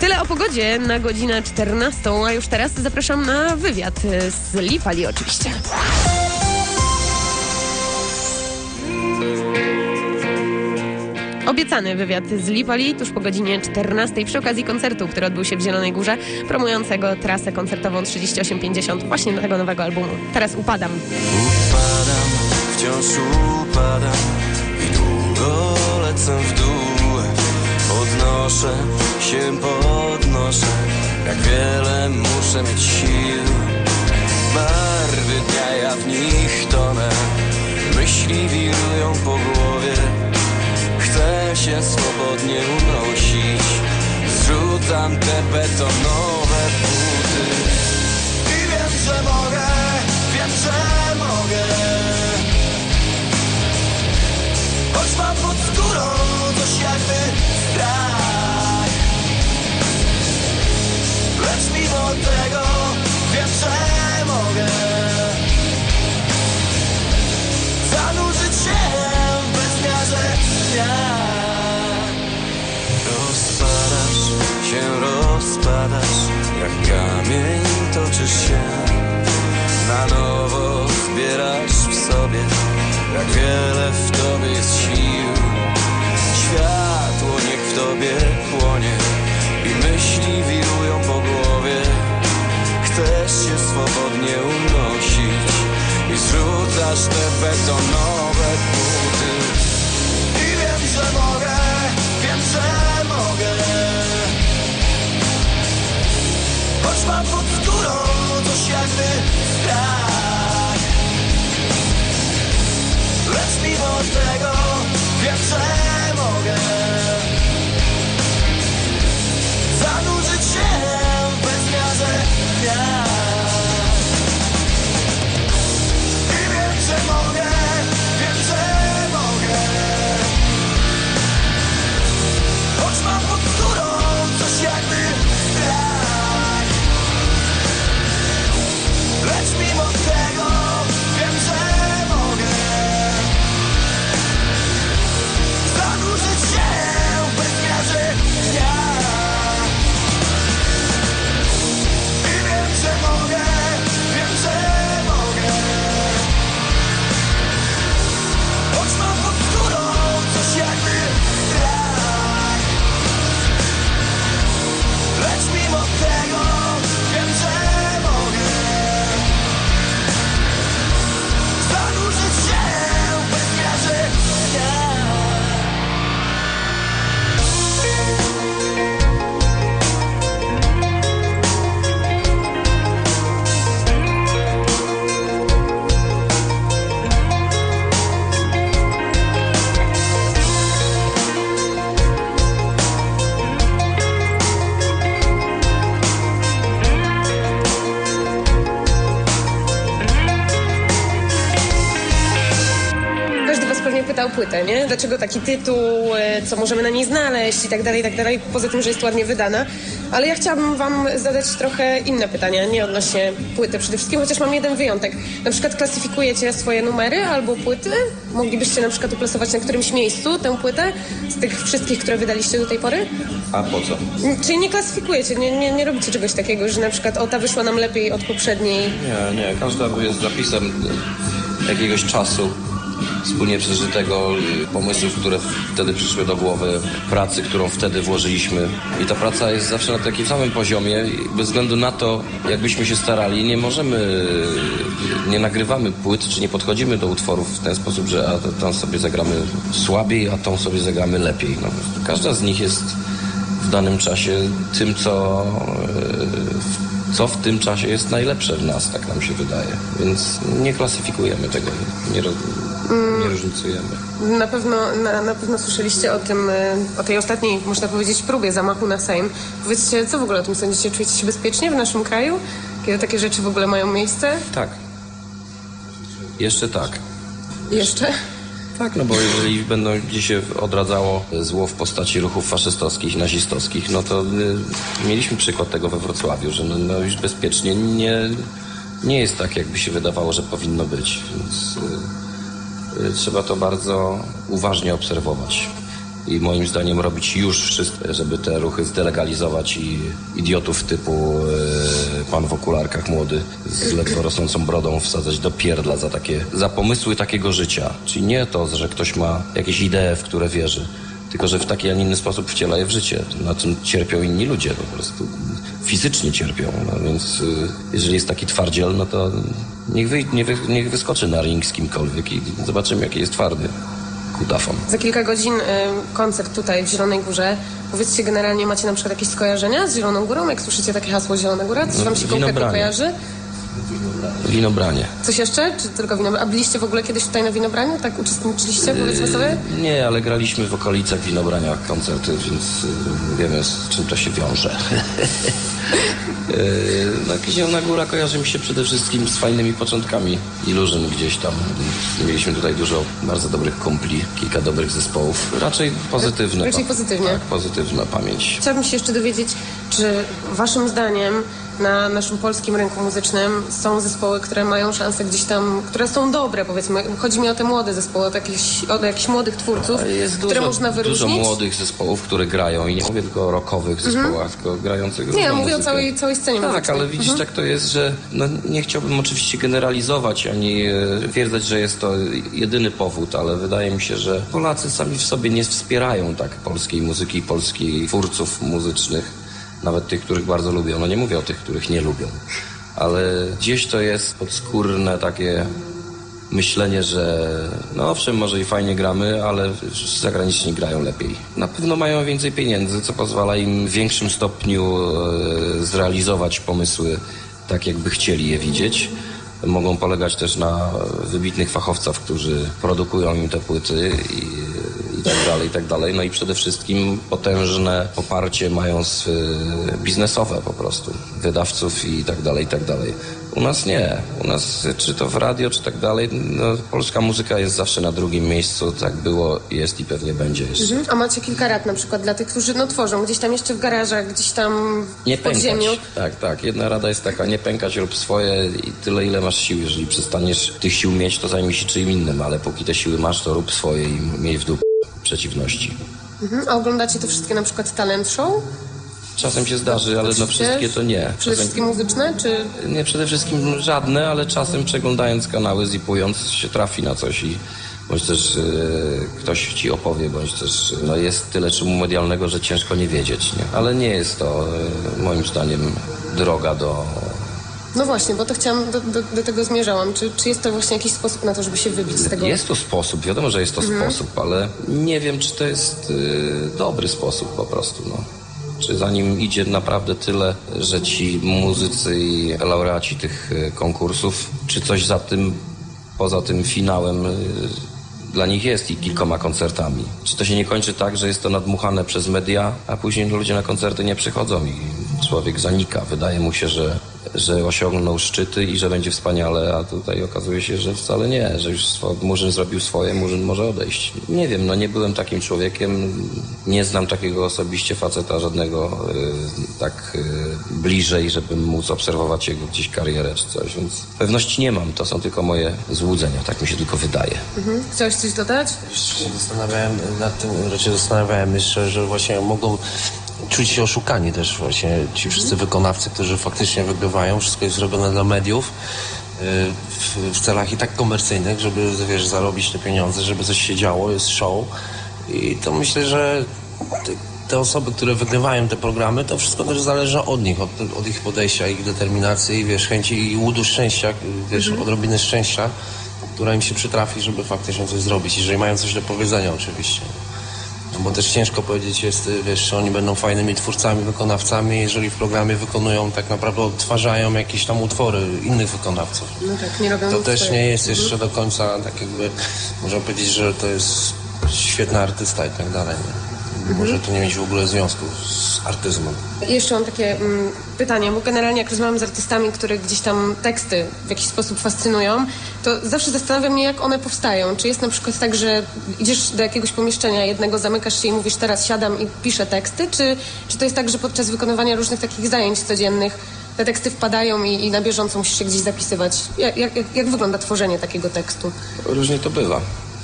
Tyle o pogodzie na godzinę 14, a już teraz zapraszam na wywiad z Lipali oczywiście. Obiecany wywiad z Lipali tuż po godzinie 14 przy okazji koncertu, który odbył się w Zielonej Górze, promującego trasę koncertową 3850 właśnie do tego nowego albumu. Teraz upadam. Upadam, wciąż upadam i długo lecę w dół. Podnoszę się, podnoszę, jak wiele muszę mieć sił. Barwy dnia, ja w nich tonę, myśli wirują po głowie. Chcę się swobodnie unosić, zrzucam te betonowe buty. I wiem, że mogę, wiem, że mogę. Choć mam pod skórą coś jakby strach, lecz mimo tego wiem, że mogę zanurzyć się w bezmiarze dnia. Rozpadasz się, rozpadasz, jak kamień toczysz się. Na nowo zbierasz w sobie, jak wiele w tobie jest sił. Światło niech w tobie płonie i myśli wirują po głowie. Chcesz się swobodnie unosić i zrzucasz te betonowe buty. I wiem, że mogę, wiem, że mogę. Choć mam pod skórą coś jakby strach, lecz mimo tego wiem, że mogę zanurzyć się w bezmiarze dnia. I wiem, że mogę, wiem, że mogę. Choć mam pod skórą coś jakby strach, lecz mimo tego wiem, że mogę zanurzyć się w bezmiarze dnia. I wiem, że mogę, wiem, że mogę. Choć mam pod skórą coś jakby strach, lecz mimo tego wiem, że mogę zanurzyć się w bezmiarze dnia. Każdy was pewnie pytał płytę, nie? Dlaczego taki tytuł, co możemy na niej znaleźć i tak dalej, poza tym, że jest ładnie wydana. Ale ja chciałabym wam zadać trochę inne pytania, nie odnośnie płyty przede wszystkim, chociaż mam jeden wyjątek. Na przykład klasyfikujecie swoje numery albo płyty? Moglibyście na przykład uplasować na którymś miejscu tę płytę z tych wszystkich, które wydaliście do tej pory? A po co? Czyli nie klasyfikujecie, nie robicie czegoś takiego, że na przykład ta wyszła nam lepiej od poprzedniej? Nie, każda jest zapisem jakiegoś czasu wspólnie przeżytego, pomysłów, które wtedy przyszły do głowy, pracy, którą wtedy włożyliśmy. I ta praca jest zawsze na takim samym poziomie i bez względu na to, jakbyśmy się starali, nie nagrywamy płyt, czy nie podchodzimy do utworów w ten sposób, że tą sobie zagramy słabiej, a tą sobie zagramy lepiej. No, każda z nich jest w danym czasie tym, co w tym czasie jest najlepsze w nas, tak nam się wydaje. Więc nie klasyfikujemy tego, nie różnicujemy. Na pewno słyszeliście o tej ostatniej, można powiedzieć, próbie zamachu na Sejm. Powiedzcie, co w ogóle o tym sądzicie? Czujecie się bezpiecznie w naszym kraju? Kiedy takie rzeczy w ogóle mają miejsce? Tak. Jeszcze tak. Jeszcze? Tak, no bo jeżeli będą gdzieś się odradzało zło w postaci ruchów faszystowskich, nazistowskich, no to mieliśmy przykład tego we Wrocławiu, że no już bezpiecznie nie jest tak, jakby się wydawało, że powinno być. Więc trzeba to bardzo uważnie obserwować. i moim zdaniem robić już wszystko, żeby te ruchy zdelegalizować i idiotów typu pan w okularkach młody z ledwo rosnącą brodą wsadzać do pierdla za pomysły takiego życia. Czyli nie to, że ktoś ma jakieś idee, w które wierzy, tylko że w taki, a nie inny sposób wciela je w życie. Na tym cierpią inni ludzie, po prostu fizycznie cierpią. No więc jeżeli jest taki twardziel, no to niech wyskoczy na ring z kimkolwiek i zobaczymy, jaki jest twardy. Kudafon. Za kilka godzin koncert tutaj w Zielonej Górze. Powiedzcie, generalnie macie na przykład jakieś skojarzenia z Zieloną Górą? Jak słyszycie takie hasło Zielona Góra? Coś wam się konkretnie kojarzy? Winobranie. Coś jeszcze? Czy tylko winobranie? A byliście w ogóle kiedyś tutaj na winobraniu? Tak uczestniczyliście, powiedzmy sobie? Nie, ale graliśmy w okolicach Winobrania koncerty, więc wiemy, z czym to się wiąże. Zielona Góra kojarzy mi się przede wszystkim z fajnymi początkami Illusion gdzieś tam. Mieliśmy tutaj dużo bardzo dobrych kumpli, kilka dobrych zespołów. Raczej pozytywne. Raczej pozytywnie. Tak, pozytywna pamięć. Chciałabym się jeszcze dowiedzieć, czy waszym zdaniem na naszym polskim rynku muzycznym są zespoły, które mają szansę gdzieś tam, które są dobre, powiedzmy. Chodzi mi o te młode zespoły, o jakichś młodych twórców, które można wyróżnić. Dużo młodych zespołów, które grają i nie mówię tylko o rockowych zespołach, tylko grających Nie, ja mówię o całej scenie muzycznej. Tak, ale widzisz, tak to jest, że nie chciałbym oczywiście generalizować, ani twierdzać, że jest to jedyny powód, ale wydaje mi się, że Polacy sami w sobie nie wspierają tak polskiej muzyki i polskich twórców muzycznych. Nawet tych, których bardzo lubią. No nie mówię o tych, których nie lubią. Ale gdzieś to jest podskórne takie myślenie, że no owszem, może i fajnie gramy, ale zagraniczni grają lepiej. Na pewno mają więcej pieniędzy, co pozwala im w większym stopniu zrealizować pomysły tak, jakby chcieli je widzieć. Mogą polegać też na wybitnych fachowcach, którzy produkują im te płyty i tak dalej. No i przede wszystkim potężne poparcie mają biznesowe po prostu, wydawców i tak dalej. U nas nie. U nas, czy to w radio, czy tak dalej, no, polska muzyka jest zawsze na drugim miejscu, tak było, jest i pewnie będzie jeszcze. A macie kilka rad na przykład dla tych, którzy tworzą gdzieś tam jeszcze w garażach, gdzieś tam nie w podziemiu? Tak. Jedna rada jest taka, nie pękać, rób swoje i tyle, ile masz sił. Jeżeli przestaniesz tych sił mieć, to zajmij się czym innym, ale póki te siły masz, to rób swoje i miej w dupie przeciwności. A oglądacie te wszystkie na przykład talent show? Czasem się zdarzy, ale na wszystkie to nie. Przede wszystkim muzyczne, czy...? Nie, przede wszystkim żadne, ale czasem przeglądając kanały, zipując, się trafi na coś i bądź też ktoś ci opowie, bądź też jest tyle szumu medialnego, że ciężko nie wiedzieć, nie? Ale nie jest to moim zdaniem droga do... No właśnie, bo to chciałam, do tego zmierzałam. Czy jest to właśnie jakiś sposób na to, żeby się wybić z tego? Jest to sposób, wiadomo, że jest to sposób, ale nie wiem, czy to jest dobry sposób po prostu, no. Czy za nim idzie naprawdę tyle, że ci muzycy i laureaci tych konkursów, czy coś poza tym finałem dla nich jest i kilkoma koncertami? Czy to się nie kończy tak, że jest to nadmuchane przez media, a później ludzie na koncerty nie przychodzą i człowiek zanika. Wydaje mu się, że osiągnął szczyty i że będzie wspaniale, a tutaj okazuje się, że wcale nie, że już Murzyn zrobił swoje, Murzyn może odejść. Nie wiem, nie byłem takim człowiekiem, nie znam takiego osobiście faceta żadnego tak bliżej, żebym móc obserwować jego gdzieś karierę czy coś, więc pewności nie mam, to są tylko moje złudzenia, tak mi się tylko wydaje. Chciałeś coś dodać? Jeszcze się zastanawiałem jeszcze, że właśnie mogą czuć się oszukani też właśnie ci wszyscy wykonawcy, którzy faktycznie wygrywają. Wszystko jest zrobione dla mediów w celach i tak komercyjnych, żeby, wiesz, zarobić te pieniądze, żeby coś się działo, jest show. I to myślę, że te osoby, które wygrywają te programy, to wszystko też zależy od nich, od ich podejścia, ich determinacji, wiesz, chęci i łudu szczęścia, wiesz, odrobiny szczęścia, która im się przytrafi, żeby faktycznie coś zrobić, jeżeli mają coś do powiedzenia oczywiście. No bo też ciężko powiedzieć jest, wiesz, że oni będą fajnymi twórcami, wykonawcami, jeżeli w programie wykonują, tak naprawdę odtwarzają jakieś tam utwory innych wykonawców. No tak, nie robią to nic też swojego. nie jest jeszcze do końca tak jakby, można powiedzieć, że to jest świetny artysta i tak dalej. Nie? Może to nie mieć w ogóle związku z artyzmem. Jeszcze mam takie pytanie, bo generalnie jak rozmawiam z artystami, których gdzieś tam teksty w jakiś sposób fascynują, to zawsze zastanawiam mnie, jak one powstają. Czy jest na przykład tak, że idziesz do jakiegoś pomieszczenia jednego, zamykasz się i mówisz, teraz siadam i piszę teksty, czy to jest tak, że podczas wykonywania różnych takich zajęć codziennych te teksty wpadają i na bieżąco musisz się gdzieś zapisywać? Jak wygląda tworzenie takiego tekstu? Różnie to bywa.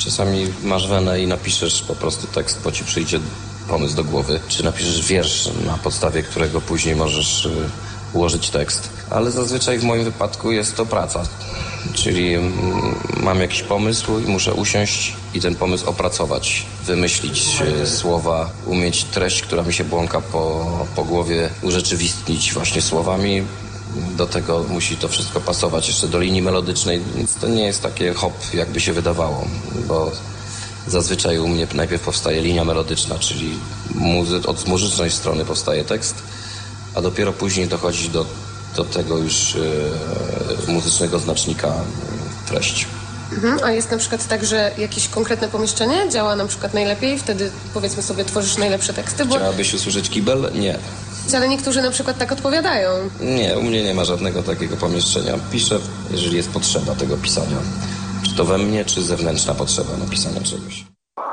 Czasami masz wenę i napiszesz po prostu tekst, bo ci przyjdzie pomysł do głowy. Czy napiszesz wiersz, na podstawie którego później możesz ułożyć tekst. Ale zazwyczaj w moim wypadku jest to praca. Czyli mam jakiś pomysł i muszę usiąść i ten pomysł opracować, wymyślić słowa, umieć treść, która mi się błąka po głowie, urzeczywistnić właśnie słowami. Do tego musi to wszystko pasować jeszcze do linii melodycznej, więc to nie jest takie hop, jakby się wydawało, bo zazwyczaj u mnie najpierw powstaje linia melodyczna, czyli od muzycznej strony powstaje tekst, a dopiero później dochodzi do tego już muzycznego znacznika treść. A jest na przykład tak, że jakieś konkretne pomieszczenie działa na przykład najlepiej, wtedy powiedzmy sobie tworzysz najlepsze teksty, bo... Chciałabyś usłyszeć kibel? Nie. Ale niektórzy na przykład tak odpowiadają. Nie, u mnie nie ma żadnego takiego pomieszczenia. Piszę, jeżeli jest potrzeba tego pisania. Czy to we mnie, czy zewnętrzna potrzeba napisania czegoś.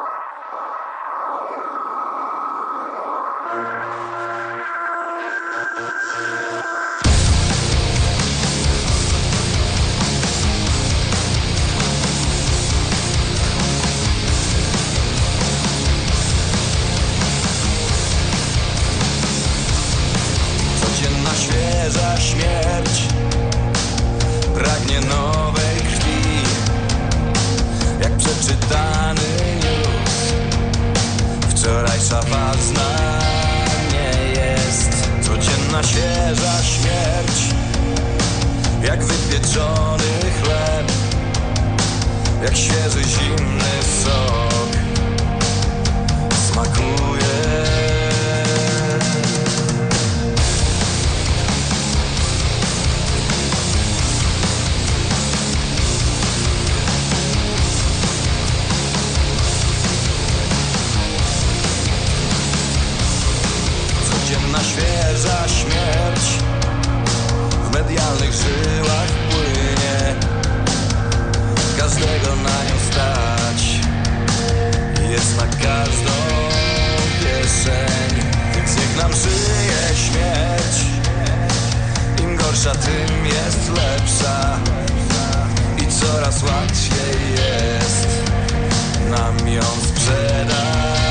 Codzienna świeża śmierć pragnie nowej krwi, jak przeczytany news. Wczorajsza ważna nie jest. Codzienna świeża śmierć, jak wypieczony chleb, jak świeży zimny sok smakuje. Codzienna świeża śmierć w medialnych żyłach płynie. Każdego na nią stać, jest na każdą kieszeń. Więc niech nam żyje śmierć, im gorsza, tym jest lepsza. I coraz łatwiej jest nam ją sprzedać.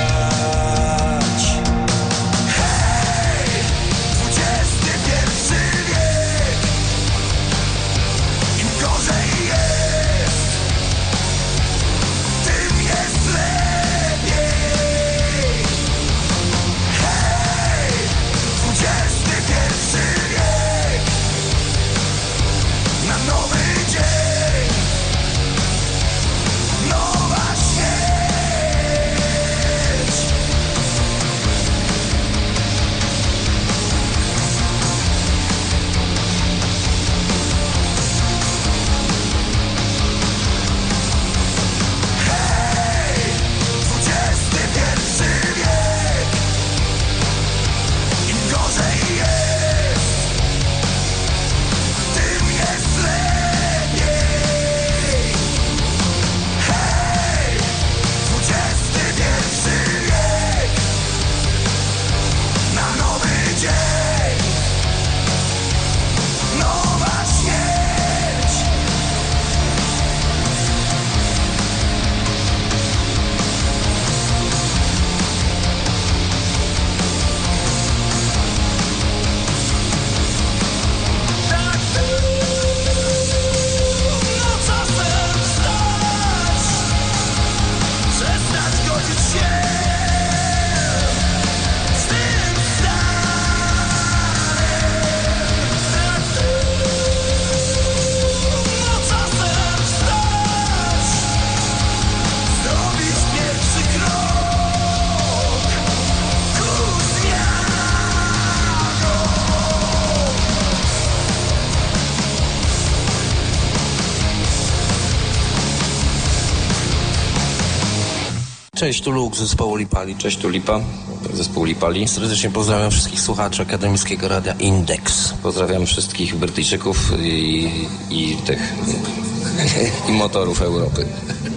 Cześć, tu Luke z zespołu Lipali. Cześć, tu Lipa, zespół Lipali. Serdecznie pozdrawiam wszystkich słuchaczy akademickiego radia Index. Pozdrawiam wszystkich Brytyjczyków i tych i motorów Europy.